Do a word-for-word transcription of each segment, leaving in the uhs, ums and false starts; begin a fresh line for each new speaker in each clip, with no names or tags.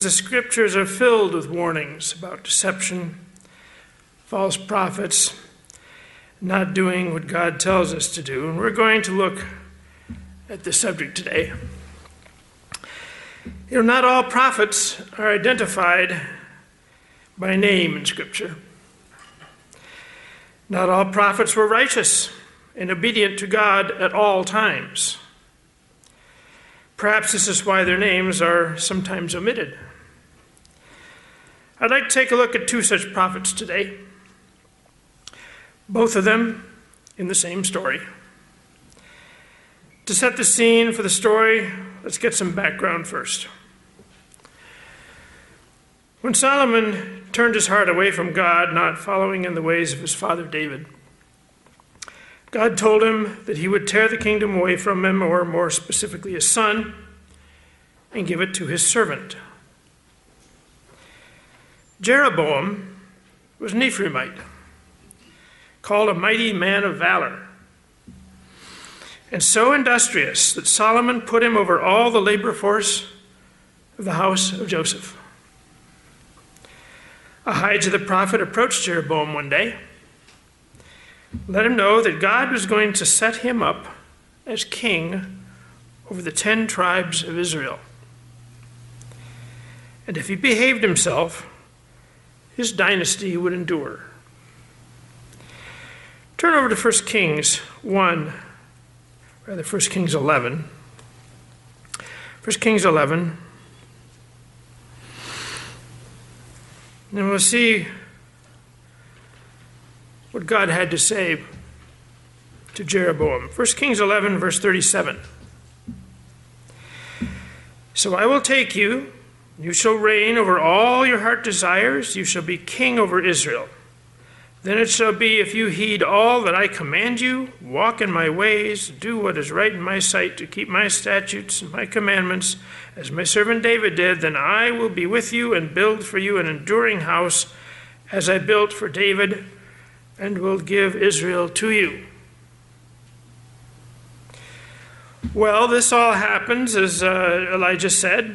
The scriptures are filled with warnings about deception, false prophets, not doing what God tells us to do. And we're going to look at this subject today. You know, not all prophets are identified by name in Scripture. Not all prophets were righteous and obedient to God at all times. Perhaps this is why their names are sometimes omitted. I'd like to take a look at two such prophets today, both of them in the same story. To set the scene for the story, let's get some background first. When Solomon turned his heart away from God, not following in the ways of his father David, God told him that he would tear the kingdom away from him, or more specifically his son, and give it to his servant. Jeroboam was an Ephraimite, called a mighty man of valor, and so industrious that Solomon put him over all the labor force of the house of Joseph. Ahijah the prophet approached Jeroboam one day, let him know that God was going to set him up as king over the ten tribes of Israel. And if he behaved himself, his dynasty would endure. Turn over to First Kings one, rather First Kings eleven. First Kings eleven. And we'll see what God had to say to Jeroboam. First Kings eleven, verse thirty-seven. So I will take you, you shall reign over all your heart desires, you shall be king over Israel. Then it shall be, if you heed all that I command you, walk in my ways, do what is right in my sight, to keep my statutes and my commandments, as my servant David did, then I will be with you and build for you an enduring house, as I built for David, and will give Israel to you. Well, this all happens, as uh, Elijah said,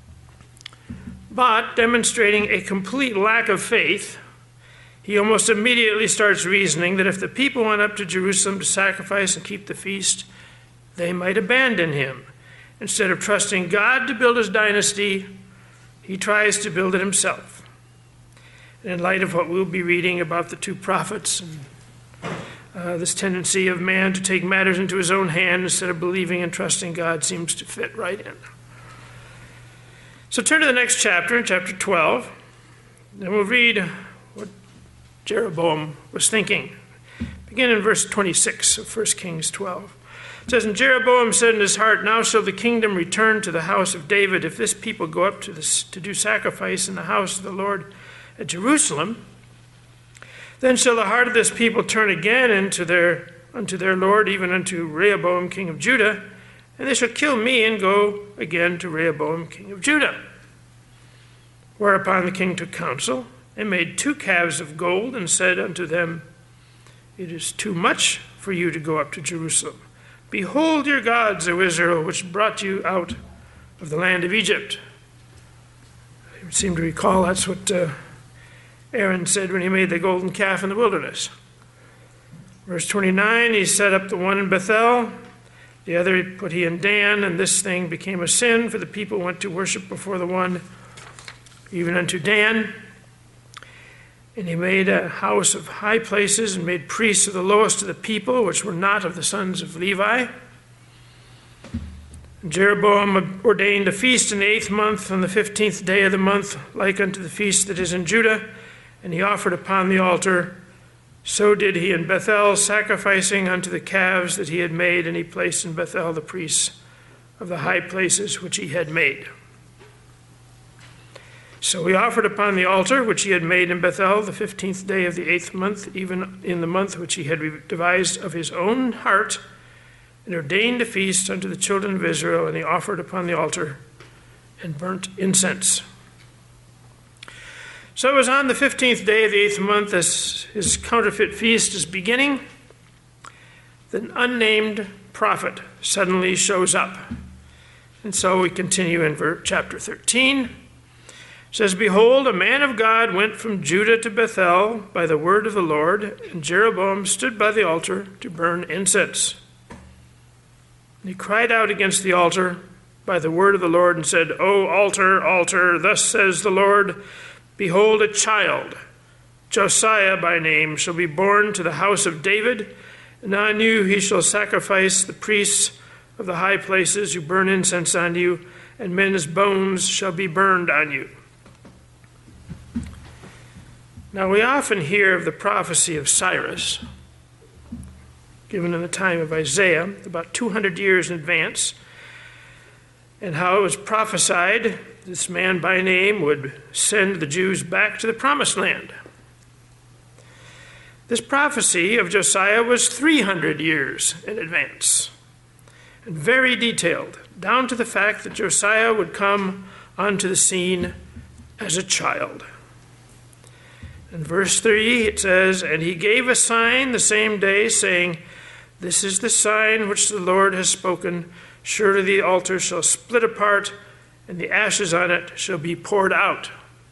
but demonstrating a complete lack of faith, he almost immediately starts reasoning that if the people went up to Jerusalem to sacrifice and keep the feast, they might abandon him. Instead of trusting God to build his dynasty, he tries to build it himself. And in light of what we'll be reading about the two prophets, and uh, this tendency of man to take matters into his own hand instead of believing and trusting God seems to fit right in. So turn to the next chapter, chapter twelve, and we'll read what Jeroboam was thinking. Begin in verse twenty-six of First Kings twelve. It says, and Jeroboam said in his heart, now shall the kingdom return to the house of David, if this people go up to, this, to do sacrifice in the house of the Lord at Jerusalem. Then shall the heart of this people turn again into their, unto their Lord, even unto Rehoboam king of Judah, and they shall kill me and go again to Rehoboam king of Judah. Whereupon the king took counsel, and made two calves of gold, and said unto them, it is too much for you to go up to Jerusalem. Behold your gods, O Israel, which brought you out of the land of Egypt. I seem to recall that's what uh, Aaron said when he made the golden calf in the wilderness. Verse twenty-nine, he set up the one in Bethel, the other put he in Dan, and this thing became a sin, for the people went to worship before the one, even unto Dan. And he made a house of high places, and made priests of the lowest of the people, which were not of the sons of Levi. And Jeroboam ordained a feast in the eighth month, on the fifteenth day of the month, like unto the feast that is in Judah, and he offered upon the altar. So did he in Bethel, sacrificing unto the calves that he had made, and he placed in Bethel the priests of the high places which he had made. So he offered upon the altar which he had made in Bethel the fifteenth day of the eighth month, even in the month which he had devised of his own heart, and ordained a feast unto the children of Israel, and he offered upon the altar and burnt incense. So it was on the fifteenth day of the eighth month, as his counterfeit feast is beginning, that an unnamed prophet suddenly shows up. And so we continue in chapter thirteen. says, Behold, a man of God went from Judah to Bethel by the word of the Lord, and Jeroboam stood by the altar to burn incense. And he cried out against the altar by the word of the Lord and said, O altar, altar, thus says the Lord, Behold, a child, Josiah by name, shall be born to the house of David, and on you he shall sacrifice the priests of the high places who burn incense on you, and men's bones shall be burned on you. Now, we often hear of the prophecy of Cyrus, given in the time of Isaiah, about two hundred years in advance, and how it was prophesied this man by name would send the Jews back to the promised land. This prophecy of Josiah was three hundred years in advance, and very detailed, down to the fact that Josiah would come onto the scene as a child. In verse three, it says, And he gave a sign the same day, saying, This is the sign which the Lord has spoken. Surely the altar shall split apart, and the ashes on it shall be poured out.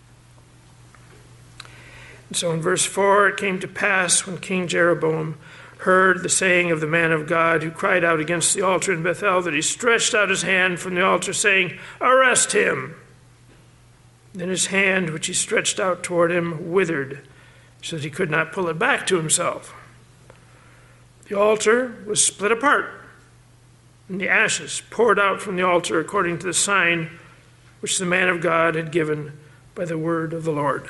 And so in verse four, it came to pass when King Jeroboam heard the saying of the man of God who cried out against the altar in Bethel, that he stretched out his hand from the altar, saying, Arrest him. Then his hand, which he stretched out toward him, withered, so that he could not pull it back to himself. The altar was split apart, and the ashes poured out from the altar according to the sign which the man of God had given by the word of the Lord.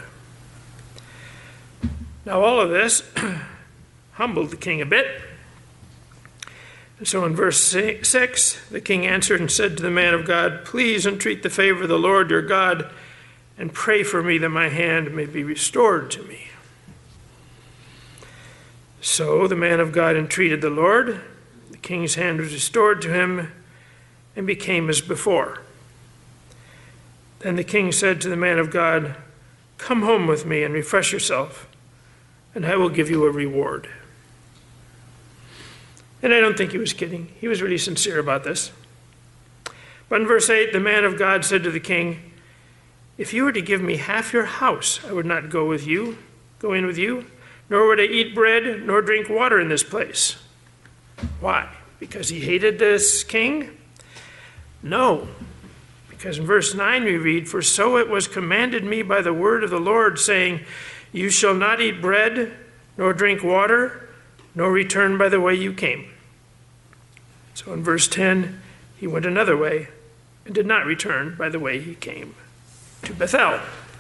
Now all of this humbled the king a bit. And so in verse six, the king answered and said to the man of God, Please entreat the favor of the Lord your God, and pray for me that my hand may be restored to me. So the man of God entreated the Lord. The king's hand was restored to him and became as before. Then the king said to the man of God, Come home with me and refresh yourself, and I will give you a reward. And I don't think he was kidding. He was really sincere about this. But in verse eight, the man of God said to the king, If you were to give me half your house, I would not go with you, go in with you, nor would I eat bread nor drink water in this place. Why? Because he hated this king? No. Because in verse nine we read, For so it was commanded me by the word of the Lord, saying, You shall not eat bread, nor drink water, nor return by the way you came. So in verse ten, he went another way, and did not return by the way he came to Bethel.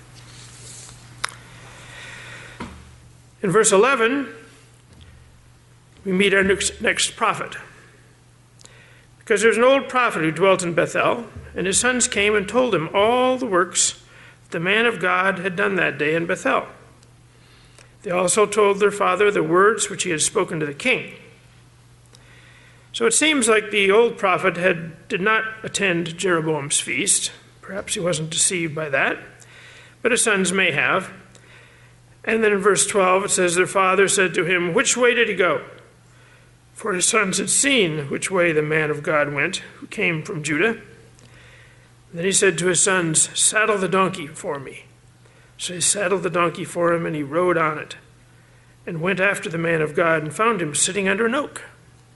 In verse eleven, we meet our next prophet. Because there's an old prophet who dwelt in Bethel, and his sons came and told him all the works that the man of God had done that day in Bethel. They also told their father the words which he had spoken to the king. So it seems like the old prophet had did not attend Jeroboam's feast. Perhaps he wasn't deceived by that, but his sons may have. And then in verse twelve, it says, Their father said to him, Which way did he go? For his sons had seen which way the man of God went, who came from Judah. And then he said to his sons, Saddle the donkey for me. So he saddled the donkey for him, and he rode on it, and went after the man of God, and found him sitting under an oak.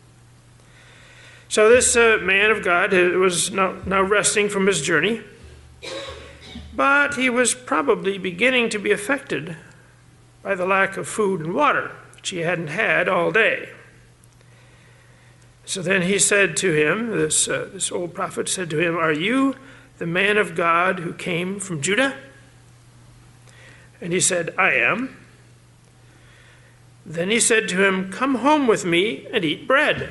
So this uh, man of God was now, now resting from his journey, but he was probably beginning to be affected by the lack of food and water, which he hadn't had all day. So then he said to him, this, uh, this old prophet said to him, Are you the man of God who came from Judah? And he said, I am. Then he said to him, Come home with me and eat bread.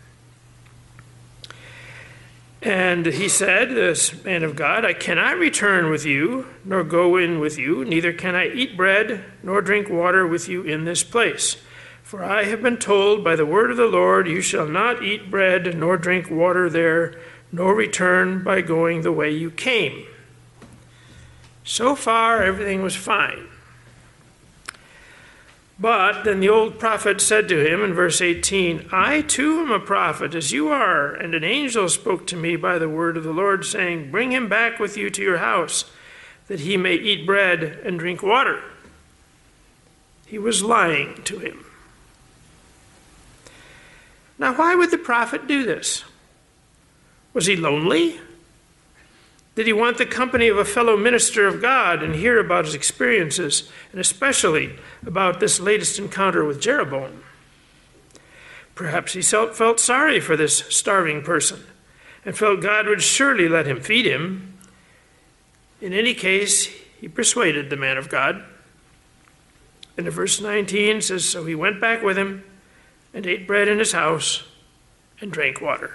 And he said, this man of God, I cannot return with you, nor go in with you, neither can I eat bread, nor drink water with you in this place. For I have been told by the word of the Lord, You shall not eat bread, nor drink water there, nor return by going the way you came. So far, everything was fine. But then the old prophet said to him in verse eighteen, I too am a prophet, as you are, and an angel spoke to me by the word of the Lord, saying, Bring him back with you to your house, that he may eat bread and drink water. He was lying to him. Now, why would the prophet do this? Was he lonely? Did he want the company of a fellow minister of God and hear about his experiences, and especially about this latest encounter with Jeroboam? Perhaps he felt sorry for this starving person and felt God would surely let him feed him. In any case, he persuaded the man of God. And in verse nineteen says, so he went back with him and ate bread in his house and drank water.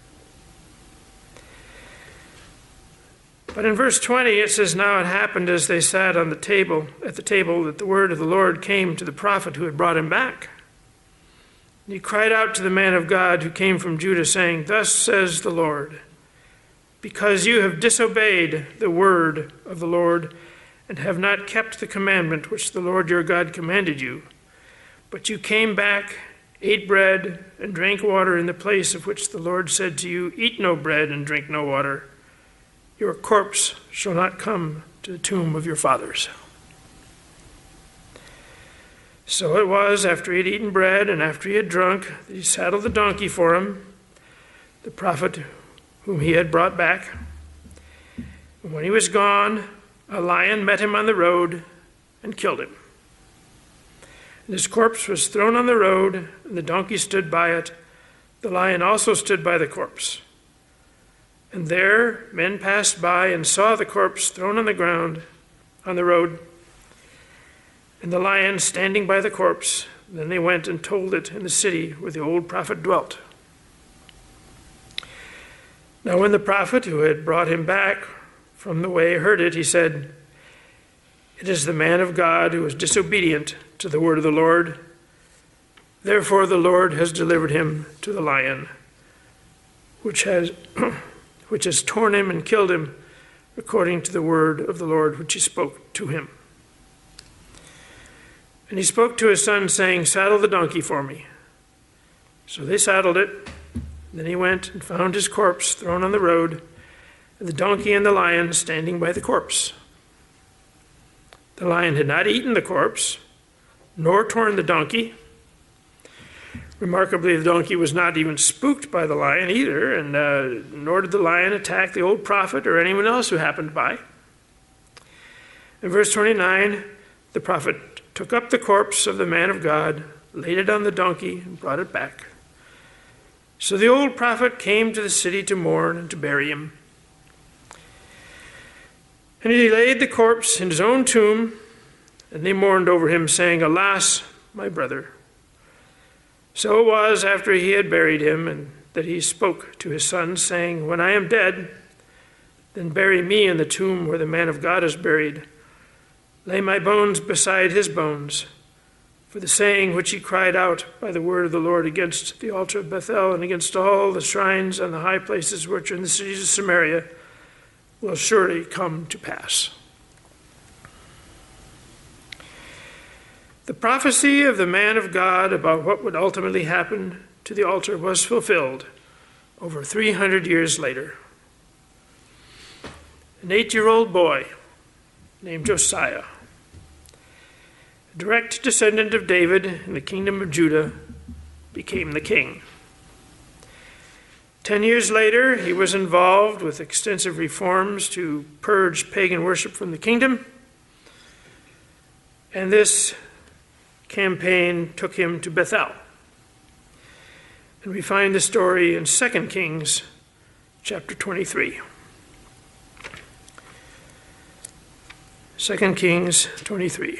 But in verse twenty it says, now it happened as they sat on the table, at the table, that the word of the Lord came to the prophet who had brought him back. And he cried out to the man of God who came from Judah, saying, thus says the Lord, because you have disobeyed the word of the Lord and have not kept the commandment which the Lord your God commanded you, but you came back, ate bread, and drank water in the place of which the Lord said to you, eat no bread and drink no water, your corpse shall not come to the tomb of your fathers. So it was, after he had eaten bread and after he had drunk, that he saddled the donkey for him, the prophet whom he had brought back. And when he was gone, a lion met him on the road and killed him. And his corpse was thrown on the road, and the donkey stood by it. The lion also stood by the corpse. And there men passed by and saw the corpse thrown on the ground on the road, and the lion standing by the corpse. Then they went and told it in the city where the old prophet dwelt. Now when the prophet who had brought him back from the way heard it, he said, it is the man of God who was disobedient to the word of the Lord. Therefore the Lord has delivered him to the lion, which has which has torn him and killed him, according to the word of the Lord which he spoke to him. And he spoke to his son, saying, saddle the donkey for me. So they saddled it. Then he went and found his corpse thrown on the road, and the donkey and the lion standing by the corpse. The lion had not eaten the corpse, nor torn the donkey. Remarkably, the donkey was not even spooked by the lion either, and uh, nor did the lion attack the old prophet or anyone else who happened by. In verse twenty-nine, the prophet took up the corpse of the man of God, laid it on the donkey, and brought it back. So the old prophet came to the city to mourn and to bury him. And he laid the corpse in his own tomb, and they mourned over him, saying, alas, my brother. So it was, after he had buried him, and that he spoke to his son, saying, when I am dead, then bury me in the tomb where the man of God is buried. Lay my bones beside his bones. For the saying which he cried out by the word of the Lord against the altar of Bethel and against all the shrines and the high places which are in the cities of Samaria will surely come to pass. The prophecy of the man of God about what would ultimately happen to the altar was fulfilled over three hundred years later. An eight-year-old boy named Josiah, a direct descendant of David in the kingdom of Judah, became the king. Ten years later, he was involved with extensive reforms to purge pagan worship from the kingdom, and this campaign took him to Bethel. And we find the story in Second Kings chapter twenty-three. Second Kings twenty-three.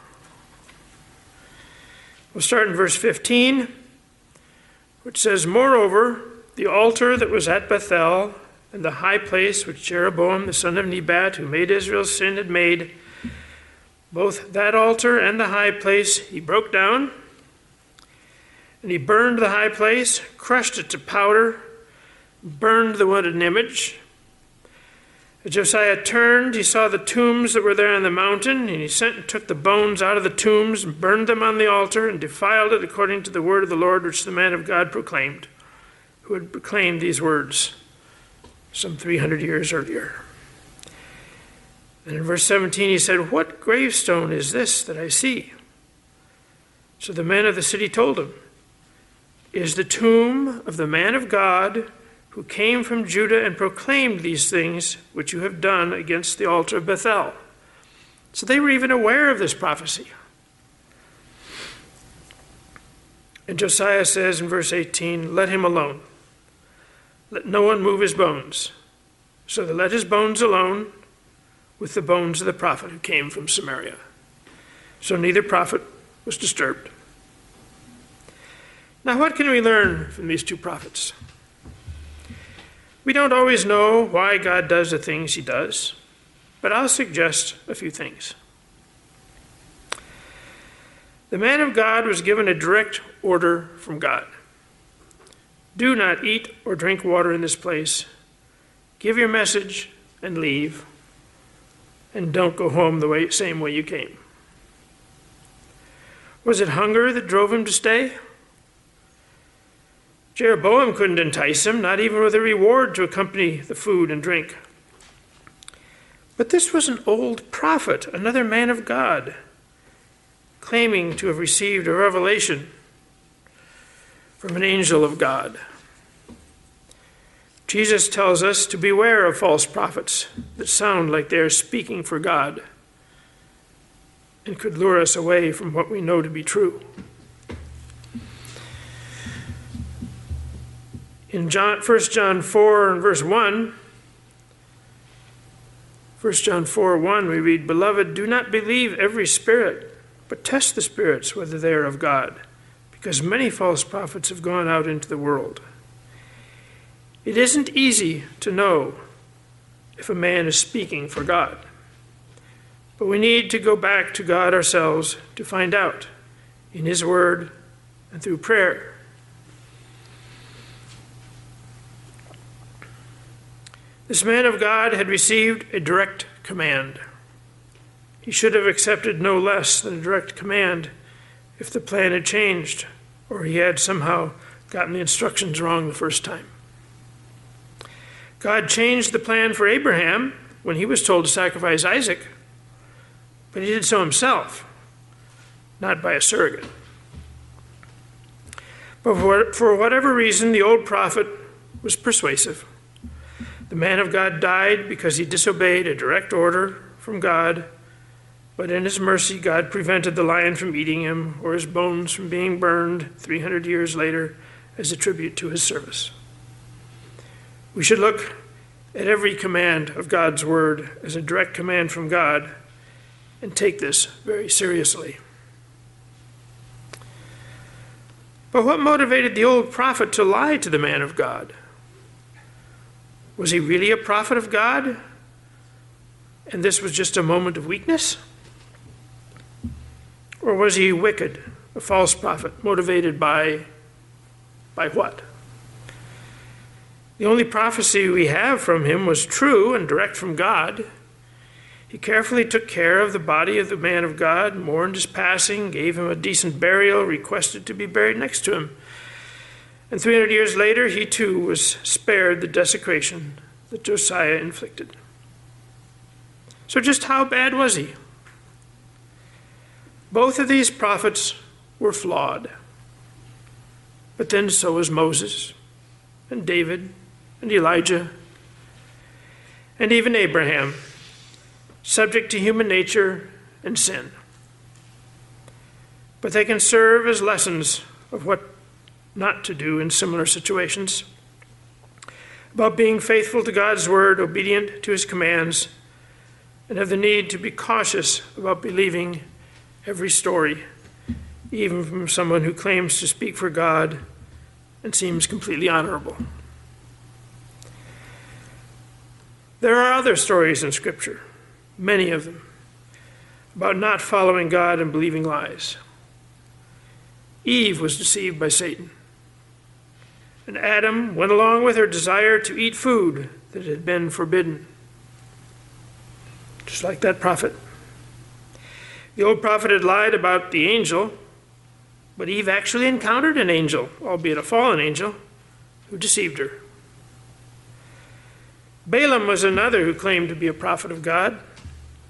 We'll start in verse fifteen, which says, moreover, the altar that was at Bethel and the high place which Jeroboam the son of Nebat, who made Israel sin, had made, both that altar and the high place he broke down, and he burned the high place, crushed it to powder, burned the wooden image. As Josiah turned, he saw the tombs that were there on the mountain, and he sent and took the bones out of the tombs and burned them on the altar and defiled it according to the word of the Lord which the man of God proclaimed, who had proclaimed these words some three hundred years earlier. And in verse seventeen he said, "What gravestone is this that I see?" So the men of the city told him, "It is the tomb of the man of God who came from Judah and proclaimed these things which you have done against the altar of Bethel." So they were even aware of this prophecy. And Josiah says in verse eighteen, "Let him alone. Let no one move his bones." So they let his bones alone with the bones of the prophet who came from Samaria. So neither prophet was disturbed. Now, what can we learn from these two prophets? We don't always know why God does the things he does, but I'll suggest a few things. The man of God was given a direct order from God. Do not eat or drink water in this place. Give your message and leave, and don't go home the way, same way you came. Was it hunger that drove him to stay? Jeroboam couldn't entice him, not even with a reward to accompany the food and drink. But this was an old prophet, another man of God, claiming to have received a revelation from an angel of God. Jesus tells us to beware of false prophets that sound like they're speaking for God and could lure us away from what we know to be true. In John, First John four and verse one, First John four one, we read, "Beloved, do not believe every spirit, but test the spirits whether they are of God, because many false prophets have gone out into the world." It isn't easy to know if a man is speaking for God, but we need to go back to God ourselves to find out in his word and through prayer. This man of God had received a direct command. He should have accepted no less than a direct command if the plan had changed or he had somehow gotten the instructions wrong the first time. God changed the plan for Abraham when he was told to sacrifice Isaac, but he did so himself, not by a surrogate. But for whatever reason, the old prophet was persuasive. The man of God died because he disobeyed a direct order from God, but in his mercy, God prevented the lion from eating him or his bones from being burned three hundred years later as a tribute to his service. We should look at every command of God's word as a direct command from God and take this very seriously. But what motivated the old prophet to lie to the man of God? Was he really a prophet of God? And this was just a moment of weakness? Or was he wicked, a false prophet, motivated by, by what? The only prophecy we have from him was true and direct from God. He carefully took care of the body of the man of God, mourned his passing, gave him a decent burial, requested to be buried next to him. And three hundred years later, he too was spared the desecration that Josiah inflicted. So just how bad was he? Both of these prophets were flawed. But then so was Moses and David and Elijah and even Abraham, subject to human nature and sin. But they can serve as lessons of what not to do in similar situations, about being faithful to God's word, obedient to his commands, and have the need to be cautious about believing every story, even from someone who claims to speak for God and seems completely honorable. There are other stories in Scripture, many of them, about not following God and believing lies. Eve was deceived by Satan, and Adam went along with her desire to eat food that had been forbidden. Just like that prophet. The old prophet had lied about the angel, but Eve actually encountered an angel, albeit a fallen angel, who deceived her. Balaam was another who claimed to be a prophet of God.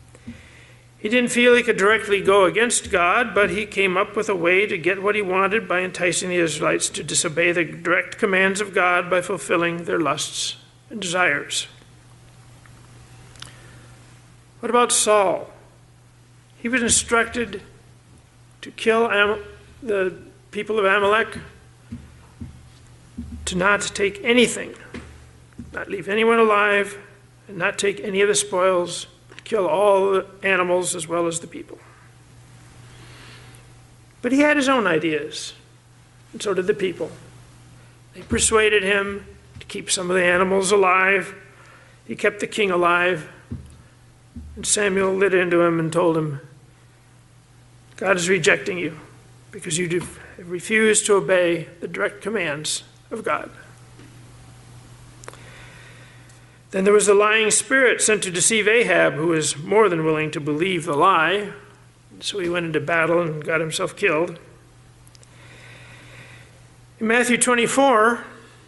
He didn't feel he could directly go against God, but he came up with a way to get what he wanted by enticing the Israelites to disobey the direct commands of God by fulfilling their lusts and desires. What about Saul? He was instructed to kill Am- the people of Amalek, to not take anything, not leave anyone alive, and not take any of the spoils, but kill all the animals as well as the people. But he had his own ideas, and so did the people. They persuaded him to keep some of the animals alive. He kept the king alive. And Samuel lit into him and told him, God is rejecting you because you have refused to obey the direct commands of God. Then there was the lying spirit sent to deceive Ahab, who was more than willing to believe the lie. So he went into battle and got himself killed. In Matthew twenty-four,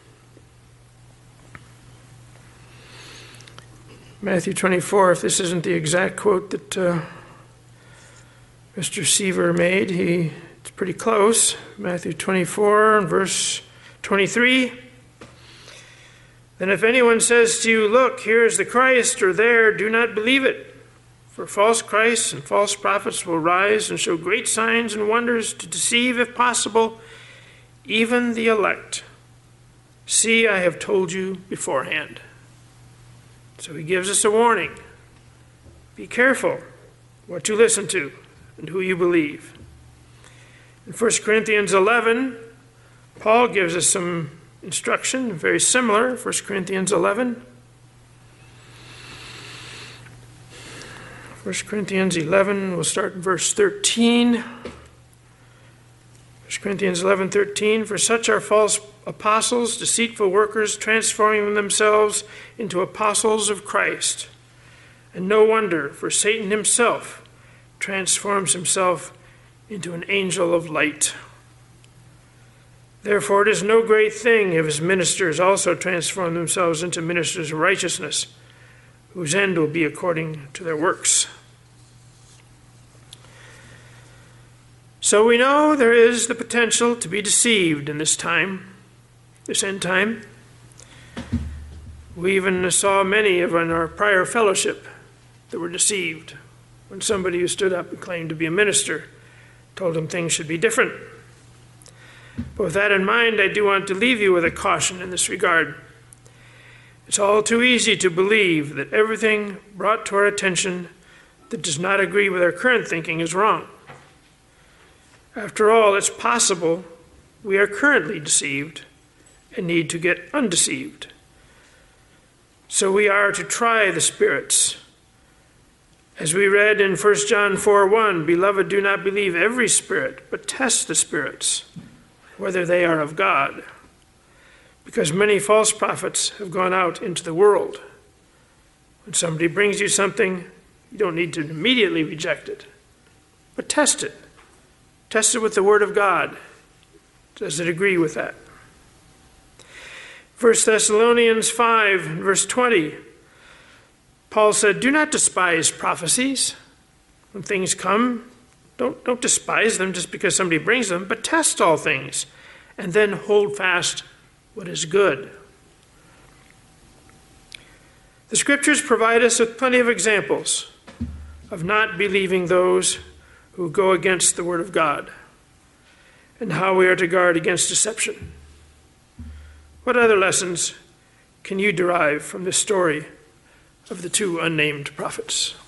Matthew twenty-four, if this isn't the exact quote that uh, Mister Seaver made, he, it's pretty close. Matthew twenty-four and verse twenty-three. Then if anyone says to you, look, here is the Christ, or there, do not believe it. For false Christs and false prophets will rise and show great signs and wonders to deceive, if possible, even the elect. See, I have told you beforehand. So he gives us a warning. Be careful what you listen to and who you believe. In First Corinthians eleven, Paul gives us some instruction, very similar, First Corinthians eleven. First Corinthians eleven, we'll start in verse thirteen. First Corinthians eleven, thirteen, for such are false apostles, deceitful workers, transforming themselves into apostles of Christ. And no wonder, for Satan himself transforms himself into an angel of light. Therefore it is no great thing if his ministers also transform themselves into ministers of righteousness, whose end will be according to their works. So we know there is the potential to be deceived in this time, this end time. We even saw many of in our prior fellowship that were deceived when somebody who stood up and claimed to be a minister told them things should be different. But with that in mind, I do want to leave you with a caution in this regard. It's all too easy to believe that everything brought to our attention that does not agree with our current thinking is wrong. After all, it's possible we are currently deceived and need to get undeceived. So we are to try the spirits. As we read in First John four one, Beloved, do not believe every spirit, but test the spirits, whether they are of God. Because many false prophets have gone out into the world. When somebody brings you something, you don't need to immediately reject it, but test it. Test it with the Word of God. Does it agree with that? First Thessalonians five, verse twenty, Paul said, do not despise prophecies. When things come, don't, don't despise them just because somebody brings them, but test all things, and then hold fast what is good. The scriptures provide us with plenty of examples of not believing those who go against the word of God, and how we are to guard against deception. What other lessons can you derive from this story of the two unnamed prophets?